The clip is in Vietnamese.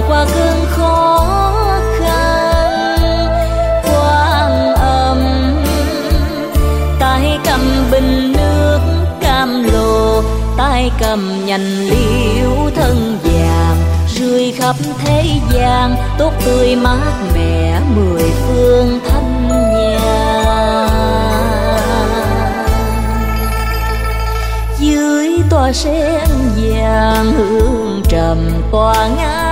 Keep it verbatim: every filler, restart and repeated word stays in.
vượt qua cơn khó khăn. Quan âm tay cầm bình nước cam lồ, tay cầm nhành liễu thân vàng, rơi khắp thế gian tốt tươi mát mẻ mười phương thanh nhàn. Dưới tòa sen vàng hương trầm tỏa ngát